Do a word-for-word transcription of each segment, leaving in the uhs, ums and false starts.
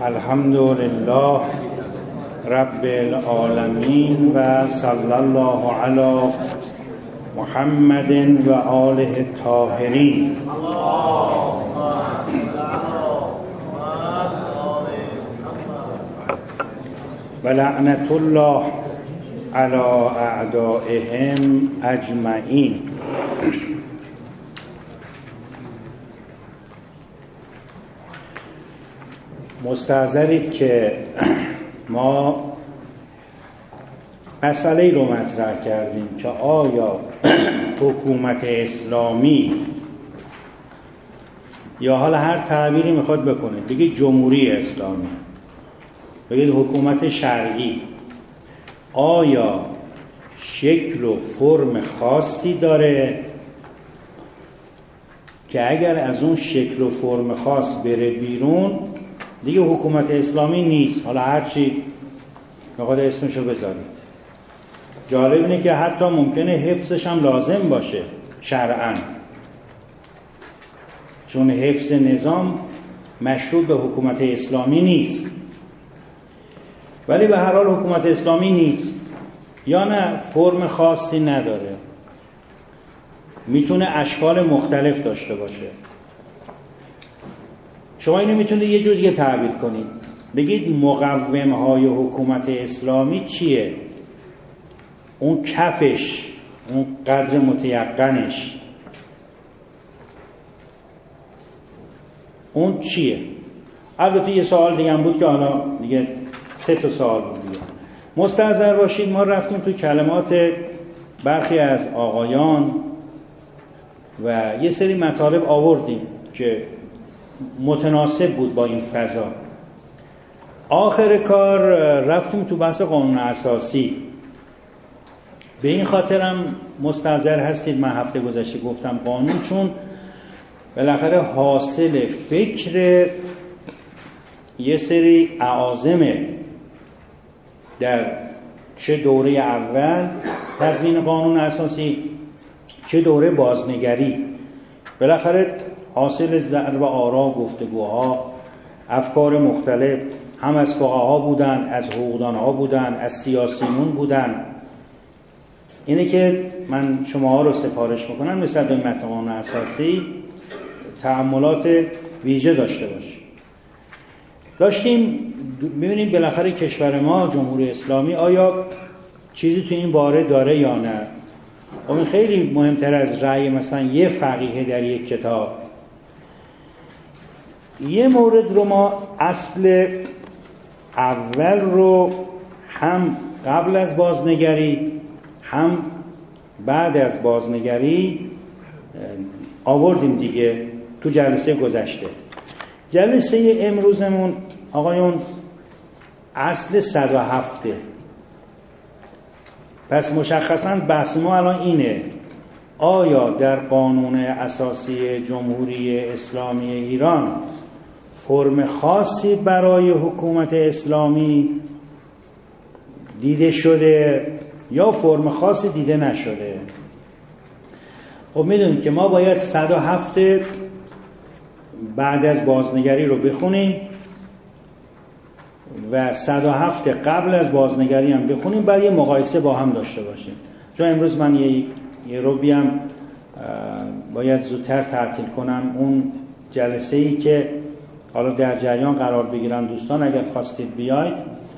الحمد لله رب العالمین و صلی الله علی محمد و آله الطاهرین. و لعنت الله علی اعدائهم اجمعین. مستحضرید که ما مسئله رو مطرح کردیم که آیا حکومت اسلامی یا حالا هر تعبیری میخواد بکنید، بگید جمهوری اسلامی، بگید حکومت شرعی، آیا شکل و فرم خاصی داره که اگر از اون شکل و فرم خاص بره بیرون دیگه حکومت اسلامی نیست؟ حالا هرچی بخواد اسمشو بذارید. جالب اینه که حتی ممکنه حفظش هم لازم باشه شرعاً، چون حفظ نظام مشروط به حکومت اسلامی نیست، ولی به هر حال حکومت اسلامی نیست. یا نه فرم خاصی نداره، میتونه اشکال مختلف داشته باشه. شما اینو میتونید یه جور دیگه تعبیر کنید، بگید مقوم‌های حکومت اسلامی چیه؟ اون کفش، اون قدر متیقنش، اون چیه؟ البته یه سوال دیگه هم بود که حالا دیگه سه تا سوال بود دیگه. مستحضر باشید ما رفتیم تو کلمات برخی از آقایان و یه سری مطالب آوردیم که متناسب بود با این فضا. آخر کار رفتیم تو بحث قانون اساسی. به این خاطرم مستحضر هستید من هفته گذشته گفتم قانون، چون بالاخره حاصل فکر یه سری اعاظمه در چه دوره اول تدوین قانون اساسی چه دوره بازنگری. بالاخره حاصل ضرب آرا، گفتگوها، افکار مختلف، هم از فقها بودن، از حقوقدانها بودن، از سیاسیون بودن. اینه که من شما رو سفارش میکنم مثل به متن قانون اساسی تأملات ویژه داشته باشیم. داشتیم میبینیم بالاخره کشور ما جمهوری اسلامی آیا چیزی تو این باره داره یا نه. اون خیلی مهمتر از رأی مثلا یه فقیه در یک کتاب. یه مورد رو ما اصل اول رو هم قبل از بازنگری هم بعد از بازنگری آوردیم دیگه تو جلسه گذشته. جلسه امروزمون آقایون اصل صد و هفته. پس مشخصاً بحث ما الان اینه، آیا در قانون اساسی جمهوری اسلامی ایران فرم خاصی برای حکومت اسلامی دیده شده یا فرم خاصی دیده نشده؟ خب میدونید که ما باید صد و هفت بعد از بازنگری رو بخونیم و صد و هفت قبل از بازنگری هم بخونیم، بعد یه مقایسه با هم داشته باشیم. چون امروز من یه, یه رو بیام باید زودتر تعطیل کنم. اون جلسه ای که حالا در جریان قرار بگیرن دوستان اگر خواستید بیاید،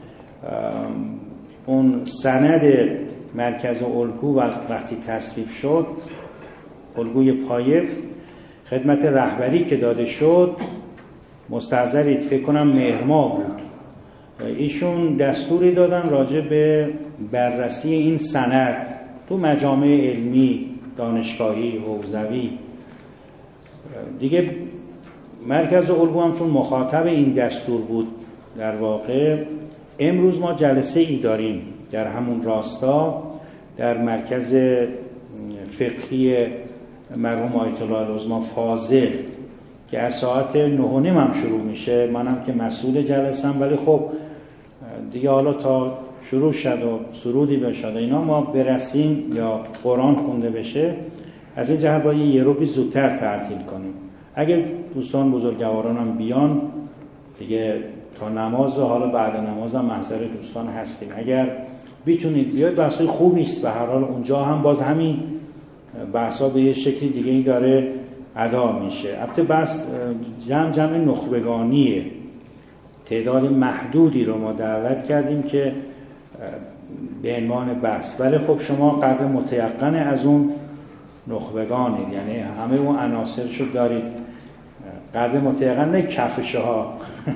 اون سند مرکز الگو وقتی تصویب شد، الگوی پایه خدمت رهبری که داده شد، مستحضرید فکر کنم مهر ماه بود، ایشون دستوری دادن راجع به بررسی این سند تو مجامع علمی، دانشگاهی، حوزوی. دیگه مرکز الگو هم چون مخاطب این دستور بود در واقع، امروز ما جلسه ای داریم در همون راستا در مرکز فقهی مرحوم آیت الله العظمی فاضل که از ساعت نه و نیم هم شروع میشه. منم که مسئول جلسم، ولی خب دیگه حالا تا شروع شد و سرودی بشد اینا ما برسیم یا قرآن خونده بشه، از این جهت باید یه رو بی زودتر تعطیل کنیم. اگه دوستان بزرگواران هم بیان دیگه تا نماز، حالا بعد نماز هم محضر دوستان هستیم. اگر بیتونید بیاید، بحثای خوبی است. به هر حال اونجا هم باز همین بحثا به یه شکلی دیگه ای داره ادا میشه. البته بحث جمع جمع نخبگانیه، تعداد محدودی رو ما دعوت کردیم که به عنوان بحث، ولی خب شما قدر متیقن از اون نخبگانید، یعنی همه اون عناصرشو دارید. قدر متیقن نه کفشه ها.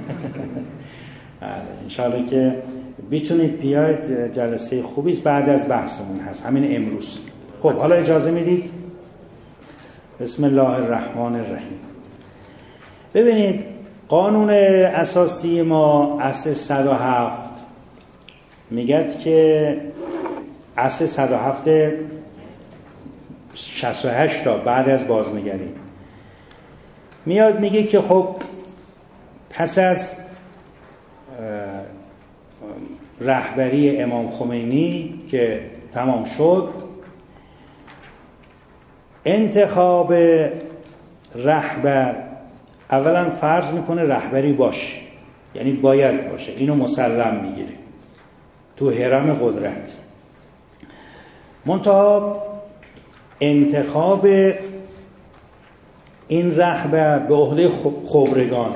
انشاءالله که بیتونید بیاید، جلسه خوبی است، بعد از بحثمون هست همین امروز. خب حالا اجازه میدید بسم الله الرحمن الرحیم. ببینید قانون اساسی ما اصل صد و هفت میگد که اصل صد و هفت شصت و هشت تا بعد از بازنگری میاد میگه که خب پس از رهبری امام خمینی که تمام شد، انتخاب رهبر اولا فرض میکنه رهبری باشه، یعنی باید باشه، اینو مسلم میگیره تو هرم قدرت. منتها انتخاب این رهبر به عهده خبرگانه،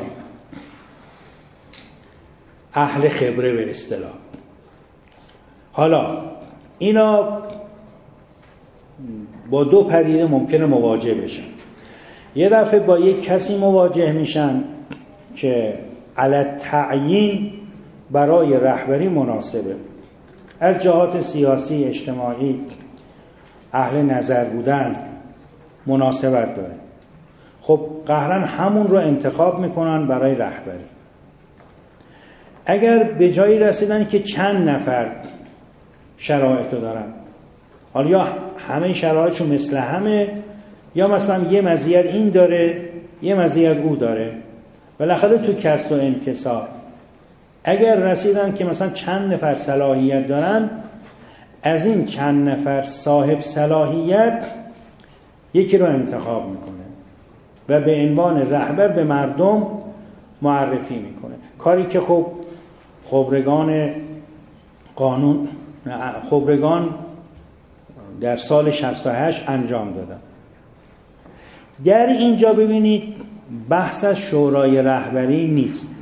اهل خبره به اصطلاح. حالا اینا با دو پدیده ممکنه مواجه بشن. یه دفعه با یک کسی مواجه میشن که علی تعیین برای رهبری مناسبه، از جهات سیاسی، اجتماعی، اهل نظر بودن مناسبت داره. خب قهرن همون رو انتخاب میکنن برای رهبری. اگر به جایی رسیدن که چند نفر شرایطو دارن، حالا یا همه شرایطشون مثل همه، یا مثلا یه مزیت این داره یه مزیت او داره، بالاخره تو کسب و انکسار اگر رسیدن که مثلا چند نفر صلاحیت دارن، از این چند نفر صاحب صلاحیت یکی رو انتخاب میکنه و به عنوان رهبر به مردم معرفی میکنه. کاری که خب خبرگان قانون خبرگان در سال شصت و هشت انجام دادن. در اینجا ببینید بحث از شورای رهبری نیست،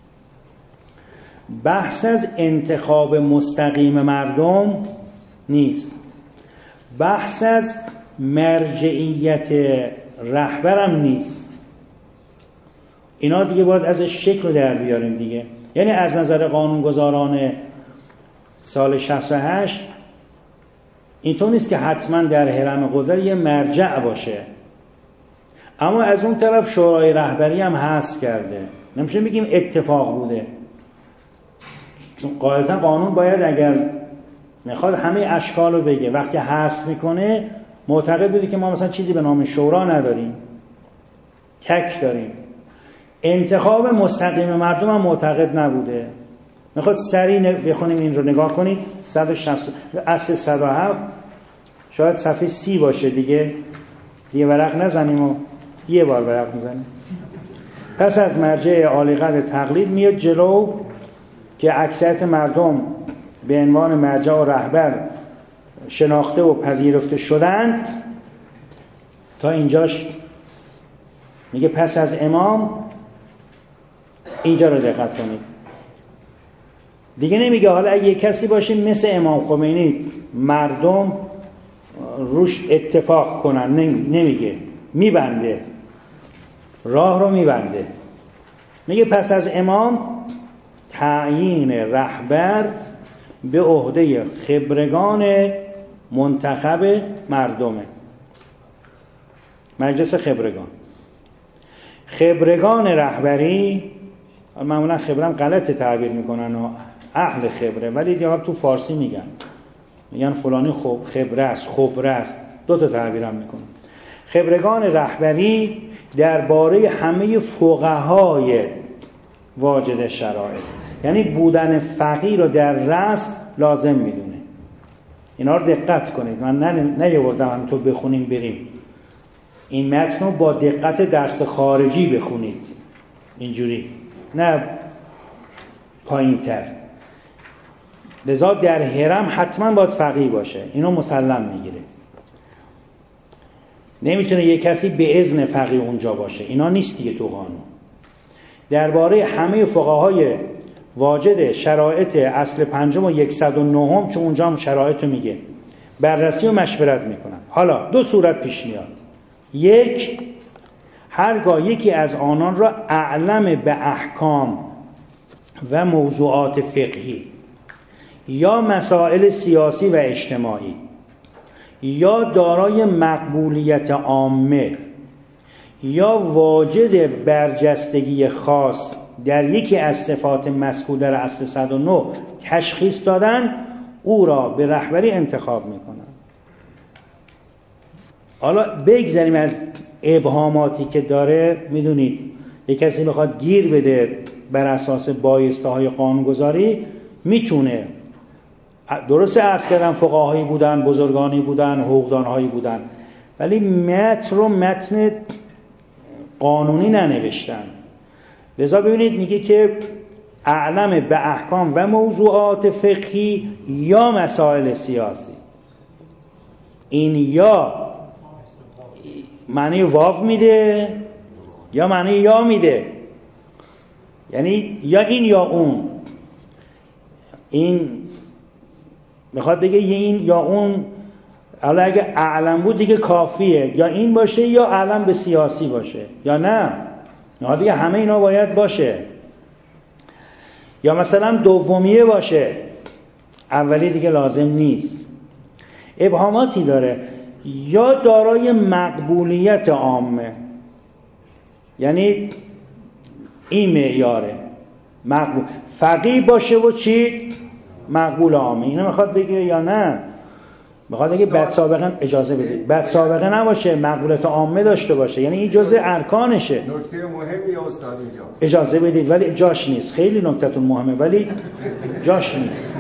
بحث از انتخاب مستقیم مردم نیست، بحث از مرجعیت رهبرم نیست. اینا دیگه باید از شکل رو در بیاریم دیگه. یعنی از نظر قانونگذاران سال شصت و هشت اینطور نیست که حتما در هرم قدرت یه مرجع باشه، اما از اون طرف شورای رهبری هم حذف کرده. نمیشه بگیم اتفاق بوده، چون قاعدتا قانون باید اگر میخواد همه اشکال رو بگه. وقتی حذف میکنه معتقد بوده که ما مثلا چیزی به نام شورا نداریم، تک داریم. انتخاب مستقیم مردم هم معتقد نبوده. میخواد سریع بخونیم این رو نگاه کنید. صد و شصت اصل صد و هفت شاید صفحه سی باشه دیگه، یه ورق نزنیم و یه بار ورق میزنیم. پس از مرجع عالی قدر تقلید میاد جلو که اکثریت مردم به عنوان مرجع و رهبر شناخته و پذیرفته شدند. تا اینجاش میگه پس از امام. اینجا رو دقت کنید دیگه، نمیگه حالا اگه کسی باشه مثل امام خمینی مردم روش اتفاق کنن، نمیگه، میبنده، راه رو میبنده. میگه پس از امام تعیین رهبر به عهده خبرگان منتخب مردمه، مجلس خبرگان. خبرگان رهبری معمولا خبرم غلط تعبیر میکنن و اهل خبره، ولی دیگه تو فارسی میگن میگن فلانی خب خبره است، خبره است، دو تا تعبیرم میکنن. خبرگان رهبری درباره همه فقهای واجد شرایط، یعنی بودن فقیه رو در رأس لازم میدونه. اینا رو دقت کنید، من نیاوردم هم تو بخونیم بریم. این متن رو با دقت درس خارجی بخونید، اینجوری نه پایین تر. لذا در حرم حتما باید فقیه باشه، اینو مسلم میگیره. نمیتونه یک کسی به اذن فقیه اونجا باشه، اینا نیست دیگه تو قانون. درباره همه فقهای واجد شرایط اصل پنجم و صد و نه هم، چون اونجا هم شرایط رو میگه، بررسی و مشورت میکنن. حالا دو صورت پیش میاد. یک، هرگاه یکی از آنان را اعلم به احکام و موضوعات فقهی یا مسائل سیاسی و اجتماعی یا دارای مقبولیت عامه یا واجد برجستگی خاص در یکی از صفات مذکور در اصل صد و نه تشخیص دادن، او را به رهبری انتخاب میکنن. حالا بگذاریم از ابهاماتی که داره. میدونید یک کسی بخواد گیر بده بر اساس بایسته های قانونگذاری میتونه. درسته عرض کردم فقهایی بودن، بزرگانی بودن، حقوقدانهایی بودن، ولی متن رو متن قانونی ننوشتن. لذا ببینید میگه که اعلم به احکام و موضوعات فقهی یا مسائل سیاسی. این یا معنی واو میده یا معنی یا میده، یعنی یا این یا اون. این میخواد بگه یه این یا اون. حالا اگه اعلم بود دیگه کافیه، یا این باشه یا اعلم به سیاسی باشه، یا نه نه دیگه همه اینا باید باشه. یا مثلا دومیه باشه، اولی دیگه لازم نیست. ابهاماتی داره. یا دارای مقبولیت عامه، یعنی این معیاره مقبول. فقیه باشه و چی؟ مقبول عامه. اینو میخواد بگه یا نه؟ میخواد بگه بد سابقه اجازه بدید بد سابقه نباشه، مقبولیت عامه داشته باشه، یعنی این جزء ارکانشه. نکته مهمی استاد اینجا اجازه بدید ولی جاش نیست. خیلی نکته‌تون مهمه ولی جاش نیست.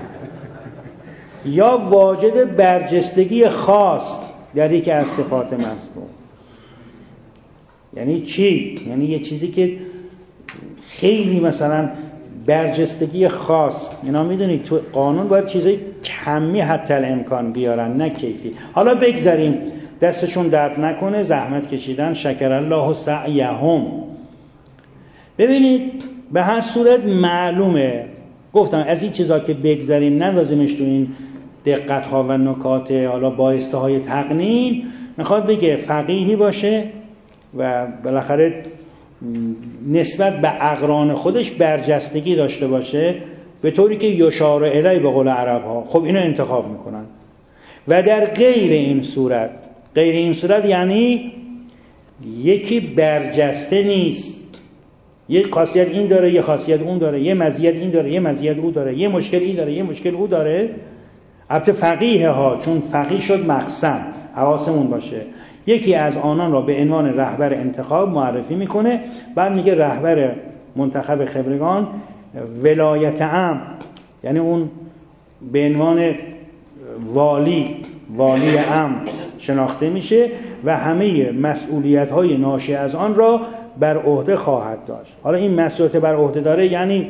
یا واجد برجستگی خاص در یکی از صفات مذکور. یعنی چی؟ یعنی یه چیزی که خیلی مثلا برجستگی خاص. اینا میدونید تو قانون باید چیزای کمی حتی الامکان بیارن، نه کیفی. حالا بگذاریم دستشون درد نکنه، زحمت کشیدن، شکر الله سعیهم. ببینید به هر صورت معلومه، گفتم از این چیزا که بگذاریم نندازیمش تو این دقت ها و نکات حالا بایسته های تقنین. میخواد بگه فقیهی باشه و بالاخره نسبت به اقران خودش برجستگی داشته باشه، به طوری که یشار الی به قول عرب ها. خب اینو انتخاب میکنن. و در غیر این صورت، غیر این صورت یعنی یکی برجسته نیست، یه خاصیت این داره، یه خاصیت اون داره، یه مزیت این داره، یه مزیت اون داره، یه مشکل این داره، یه مشکل اون داره. البته فقیه ها، چون فقیه شد مقسم، حواسمون باشه. یکی از آنان را به عنوان رهبر انتخاب معرفی میکنه. بعد میگه رهبر منتخب خبرگان ولایت عام، یعنی اون به عنوان والی والی عام شناخته میشه و همه مسئولیت های ناشی از آن را بر عهده خواهد داشت. حالا این مسئولیت بر عهده داره یعنی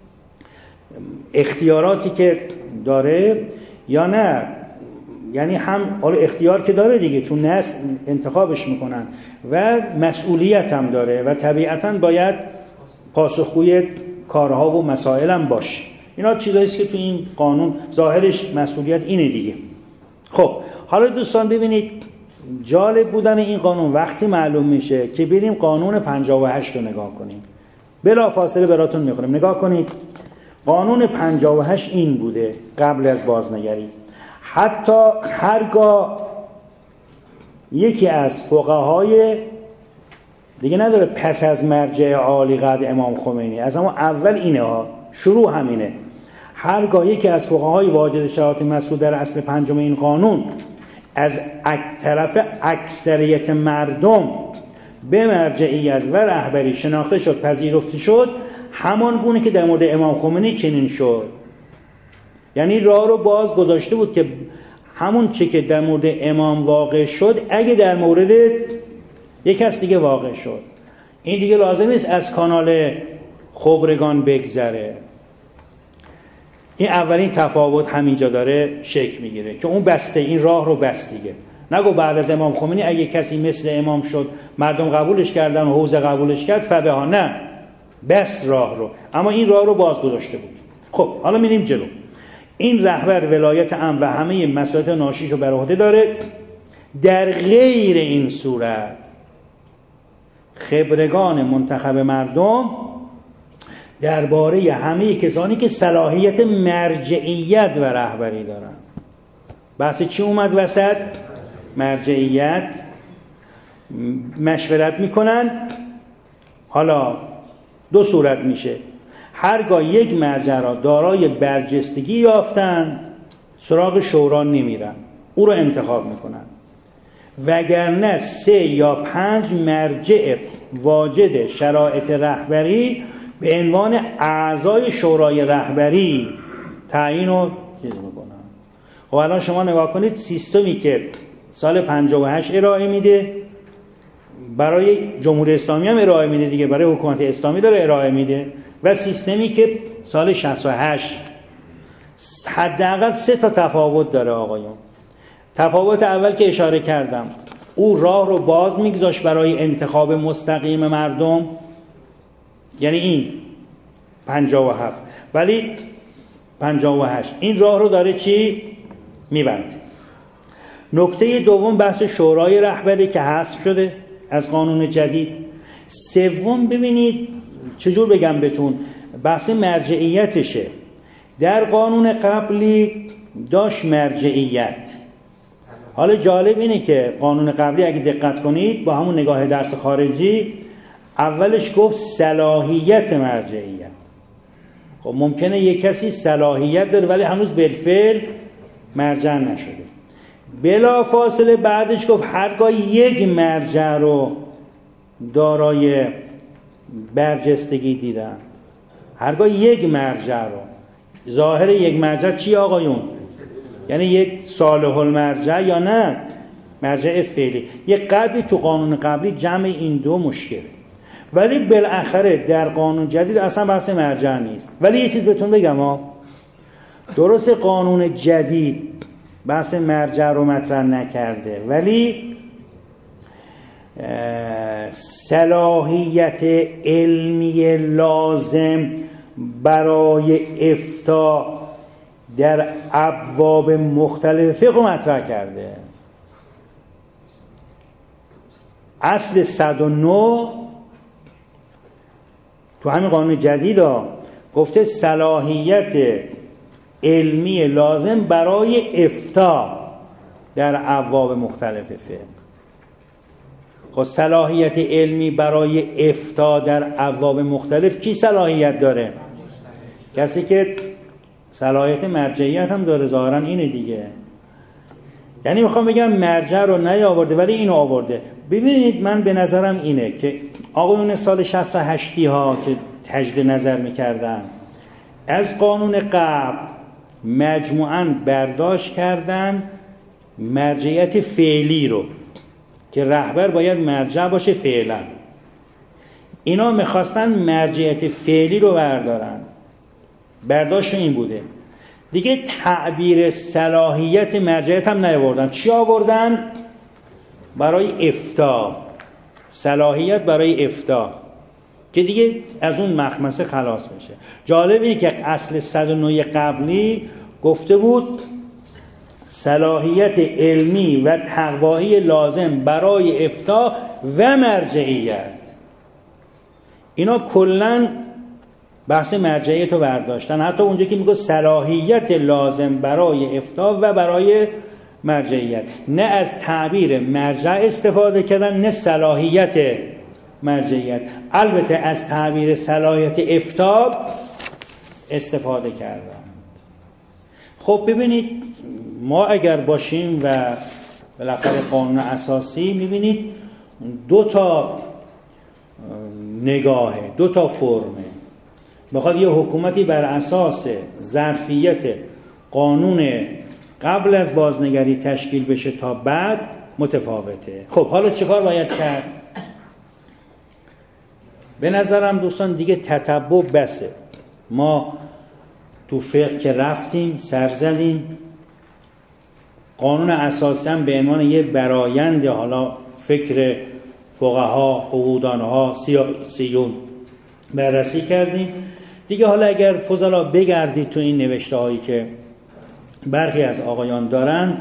اختیاراتی که داره یا نه؟ یعنی هم حالا اختیار که داره دیگه، چون ناس انتخابش میکنن، و مسئولیت هم داره و طبیعتاً باید پاسخگوی کارها و مسائل هم باشه. اینا چیزایی است که تو این قانون ظاهرش مسئولیت اینه دیگه. خب حالا دوستان ببینید جالب بودن این قانون وقتی معلوم میشه که بریم قانون پنجاه و هشت رو نگاه کنیم. بلا فاصله براتون میخونم. نگاه کنید. قانون پنجاه و هشت این بوده قبل از بازنگری: حتی هرگاه یکی از فقهای دیگه نداره پس از مرجع عالی قدر امام خمینی، از همون اول اینه ها، شروع همینه. هرگاه یکی از فقهای واجد شرایط مذکور در اصل پنجم این قانون از طرف اکثریت مردم به مرجعیت و رهبری شناخته شد، پذیرفته شد، همان گونه که در مورد امام خمینی چنین شد. یعنی راه رو باز گذاشته بود که همون چی که در مورد امام واقع شد اگه در مورد یک کس دیگه واقع شد، این دیگه لازم نیست از کانال خبرگان بگذره. این اولین تفاوت همینجا داره شکل میگیره که اون بسته، این راه رو بست دیگه. نگو بعد از امام خمینی اگه کسی مثل امام شد مردم قبولش کردن و حوزه قبولش کرد فبه ها، نه، بس راه رو، اما این راه رو باز گذاشته بود. خب حالا میریم جلو. این رهبر ولایت عام و همه مسائل ناشیش رو بر عهده داره. در غیر این صورت خبرگان منتخب مردم درباره همه کسانی که صلاحیت مرجعیت و رهبری دارن. بحث چی اومد وسط؟ مرجعیت. مشورت میکنن. حالا دو صورت میشه: هرگاه یک مرجع را دارای برجستگی یافتند سراغ شورا نمیرن، او را انتخاب میکنن، وگرنه سه یا پنج مرجع واجد شرایط رهبری به عنوان اعضای شورای رهبری تعیین و چیز میکنن. خب الان شما نگاه کنید سیستمی که سال پنجاه و هشت ارائه میده برای جمهوری اسلامی هم ارائه میده دیگه، برای حکومت اسلامی داره ارائه میده، و سیستمی که سال شصت و هشت حداقل سه تا تفاوت داره آقایون. تفاوت اول که اشاره کردم، او راه رو باز میگذاشت برای انتخاب مستقیم مردم، یعنی این پنجاه و هفت، ولی پنجاه و هشت این راه رو داره چی؟ میبنده. نکته دوم بحث شورای رهبری که حذف شده از قانون جدید. سوم ببینید چجور بگم بهتون، بحث مرجعیتشه. در قانون قبلی داشت مرجعیت. حالا جالب اینه که قانون قبلی اگه دقت کنید با همون نگاه درس خارجی اولش گفت صلاحیت مرجعیت. خب ممکنه یک کسی صلاحیت داره ولی هنوز بالفعل مرجع نشده. بلا فاصله بعدش گفت هرگاه یک مرجع رو دارای برجستگی دیدن، هرگاه یک مرجع رو، ظاهر یک مرجع چی آقایون؟ یعنی یک صالح المرجع یا نه مرجع فعلی. یک قدری تو قانون قبلی جمع این دو مشکله، ولی بالاخره در قانون جدید اصلا بحث مرجع نیست. ولی یه چیز بهتون بگم ها، درست قانون جدید بحث مرجع رو مطرح نکرده، ولی صلاحیت علمی لازم برای افتاء در ابواب مختلف فقه مطرح کرده. اصل صد و نه تو همین قانون جدید ها گفته صلاحیت علمی لازم برای افتاء در ابواب مختلف فقه. خب صلاحیت علمی برای افتاء در ابواب مختلف کی صلاحیت داره؟ کسی که صلاحیت مرجعیت هم داره، ظاهرا اینه دیگه. یعنی میخوام بگم مرجع رو نیاورده ولی اینو آورده. ببینید من به نظرم اینه که آقایون سال شصت و هشت ها که تجدید نظر میکردن از قانون قبل مجموعاً برداشت کردن مرجعیت فعلی رو که رهبر باید مرجع باشه فعلا. اینا میخواستن مرجعیت فعلی رو بردارن، برداشت این بوده دیگه. تعبیر صلاحیت مرجعیت هم نیاوردن. چی آوردن؟ برای افتاء، صلاحیت برای افتاء که دیگه از اون مخمسه خلاص بشه. جالبه که اصل صد و نه قبلی گفته بود صلاحیت علمی و تقوایی لازم برای افتاء و مرجعیت. اینا کلن بحث مرجعیت رو برداشتن، حتی اونجا که میگه صلاحیت لازم برای افتاء و برای مرجعیت، نه از تعبیر مرجع استفاده کردن نه صلاحیت مرجعیت. البته از تعبیر صلاحیت افتاء استفاده کردند. خب ببینید ما اگر باشیم و بالاخره قانون اساسی، میبینید دو تا نگاهه، دو تا فرمه. بخواد یه حکومتی بر اساس ظرفیت قانون قبل از بازنگری تشکیل بشه تا بعد متفاوته. خب حالا چیکار باید کرد؟ به نظرم دوستان دیگه تتبع بسه. ما تو فقه که رفتیم سر زدیم. قانون اساسی هم به عنوان یه برآیند حالا فکر فقها، حقوقدانها، سیاسیون بررسی کردیم دیگه. حالا اگر فضلا بگردید تو این نوشته هایی که برخی از آقایان دارن،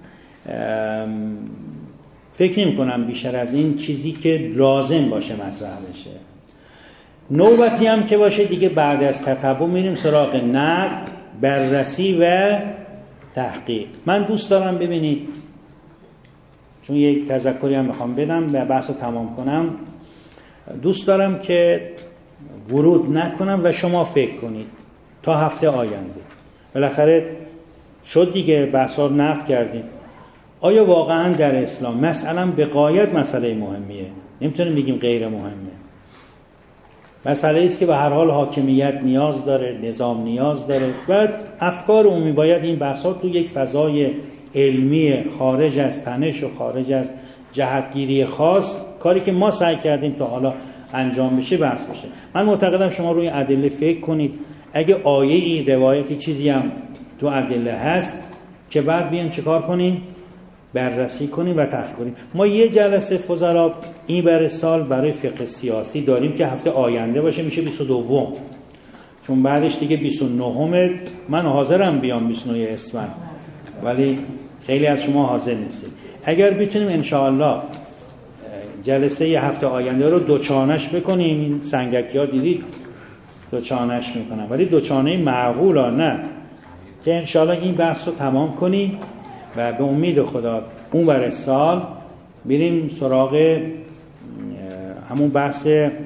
فکر نمی کنم بیشتر از این چیزی که لازم باشه مطرح بشه. نوبتی هم که باشه دیگه بعد از تتبع میریم سراغ نقد، بررسی و تحقیق. من دوست دارم ببینید، چون یک تذکری هم میخوام بدم و بحث رو تمام کنم، دوست دارم که ورود نکنم و شما فکر کنید تا هفته آینده. بالاخره شد دیگه، بحثا رو نقد کردیم. آیا واقعا در اسلام مثلا به غایت مسئله مهمیه؟ نمیتونیم بگیم غیر مهمه. مسئله است که به هر حال حاکمیت نیاز داره، نظام نیاز داره. بعد افکار عمومی باید این بحثا تو یک فضای علمی خارج از تنش و خارج از جهتگیری خاص، کاری که ما سعی کردیم تا حالا انجام بشه بحث بشه. من معتقدم شما روی ادله فکر کنید. اگه آیه‌ای، روایتی، چیزی هم تو ادله هست که بعد بیان چیکار کنیم؟ بررسی کنیم و تحقیق کنیم. ما یه جلسه فضلا این برای سال برای فقه سیاسی داریم که هفته آینده باشه، میشه بیست و دو، چون بعدش دیگه بیست و نه. من حاضرم بیام بیست و نه اسفند، ولی خیلی از شما حاضر نیستید. اگر بتونیم انشاءالله جلسه یه هفته آینده رو دوچانش بکنیم، این سنگکی ها دیدید دوچانش میکنن، ولی دوچانه معقول ها نه، که انشاءالله این بحث رو تمام کنیم و به امید خدا اون برای سال بریم سراغ همون بحث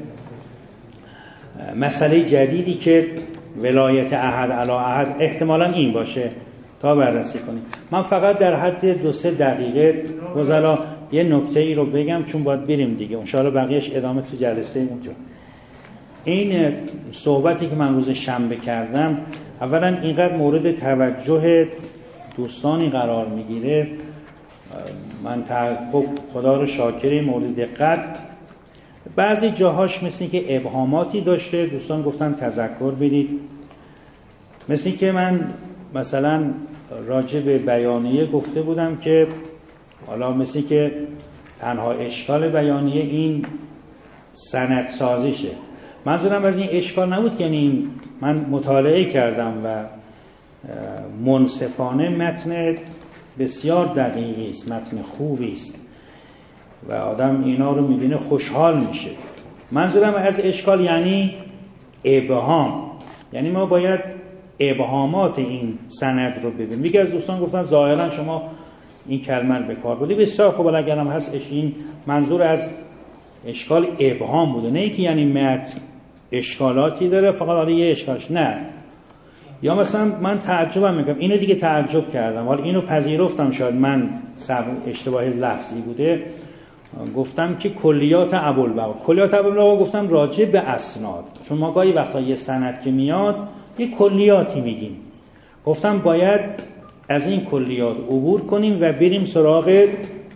مسئله جدیدی که ولایت احد علی احد احتمالاً این باشه تا بررسی کنیم. من فقط در حد دو سه دقیقه فضلا یه نکته ای رو بگم، چون باید بریم دیگه. ان شاءالله بقیه‌اش ادامه تو جلسه اونجا. این صحبتی که من روز شنبه کردم اولا اینقدر مورد توجه دوستانی قرار میگیره، من خب خدا رو شاکری، مورد دقت. بعضی جاهاش مثل که ابهاماتی داشته، دوستان گفتن تذکر بدید. مثل که من مثلا راجع به بیانیه گفته بودم که حالا مثل که تنها اشکال بیانیه این سند سازیشه. منظورم از این اشکال نبود که یعنی من مطالعه کردم و منصفانه متن بسیار دقیقی است، متن خوبی است و آدم اینا رو میبینه خوشحال میشه. منظورم از اشکال یعنی ابهام، یعنی ما باید ابهامات این سند رو ببینیم. میگه از دوستان گفتن ظاهرا شما این کلمه رو به کار بردید، بسیار خوب، اگرم هست این منظور از اشکال ابهام بوده، نه اینکه یعنی متن اشکالاتی داره فقط حالا یه اشکالش، نه. یا مثلا من تعجبم میکنم، اینو دیگه تعجب کردم، حالا اینو پذیرفتم، شاید من اشتباه لفظی بوده، گفتم که کلیات ابوالبقا کلیات ابوالبقا گفتم راجع به اسناد، چون ما گاهی وقتا یه سند که میاد یه کلیاتی میگیم، گفتم باید از این کلیات عبور کنیم و بریم سراغ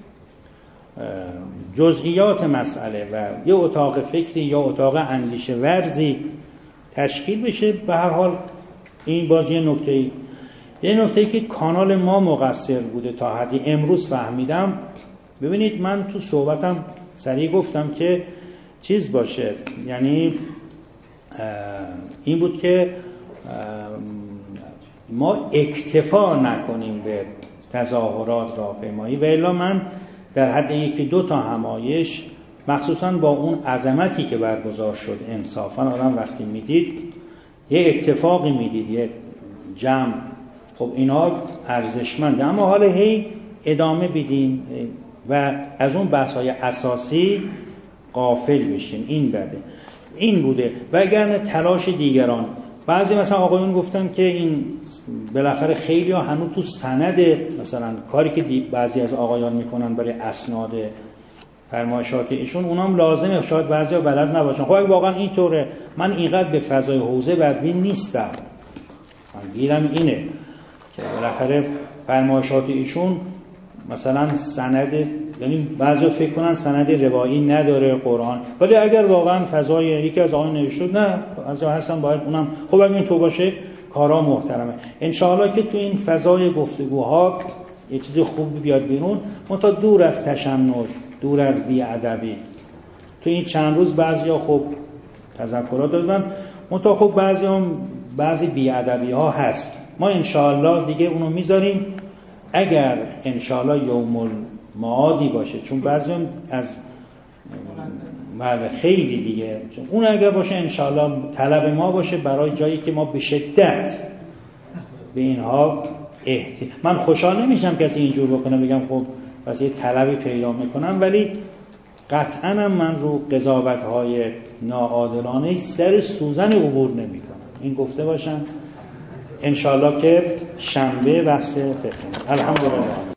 جزئیات مسئله و یه اتاق فکری یا اتاق اندیشه ورزی تشکیل بشه. به هر حال این باز یه نکته‌ای یه نکته‌ای که کانال ما مقصر بوده تا حدی امروز فهمیدم. ببینید من تو صحبتم سریع گفتم که چیز باشه، یعنی این بود که ما اکتفا نکنیم به تظاهرات راهپیمایی، و الا من در حد یکی دو تا همایش، مخصوصا با اون عظمتی که برگزار شد، انصافا آدم وقتی میدید یه اتفاقی میدید، یه جمع، خب اینا ارزشمنده، اما حالا هی ادامه بدیم و از اون بحث‌های اساسی غافل بشیم، این بده. این بوده و اگر تلاش دیگران، بعضی مثلا آقایون گفتن که این بالاخره خیلی ها هنوز تو سند، مثلا کاری که بعضی از آقایان میکنن برای اسناد فرمایشات ایشون، اونام لازمه، شاید بعضی ها بلد نباشن. خب اگه واقعا اینطوره، من اینقدر به فضای حوزه بدبین نیستم، من گیرم اینه که بالاخره فرمایشات ایشون مثلا سند، یعنی بعضی فکر کنن سند روایی نداره قرآن، ولی اگر واقعا فضای یکی از آقایان نوشته نه از جا هستن باید اونم، خب اگه این تو باشه کارا محترمه. انشاءالله که تو این فضای گفتگوها یه چیز خوبی بیاد بیرون، منتها دور از تشنج، دور از بی‌ادبی. تو این چند روز بعضیا خب تذکرات دادن، منتها خب بعضی هم بعضی بی‌ادبی ها هست. ما انشاءالله دیگه اونو میذاریم اگر انشاءالله یوم المعادی باشه، چون بعضی هم از خیلی دیگه، اون اگر باشه انشاءالله طلب ما باشه برای جایی که ما به شدت به اینها احتیاج. من خوشحال نمیشم کسی اینجور بکنه بگم خب پس یه طلبی پیدا میکنم، ولی قطعا هم من رو قضاوت‌های ناعادلانه سر سوزن عبور نمیکنم. این گفته باشم. انشاءالله که شنبه بحث فقه. الحمدلله.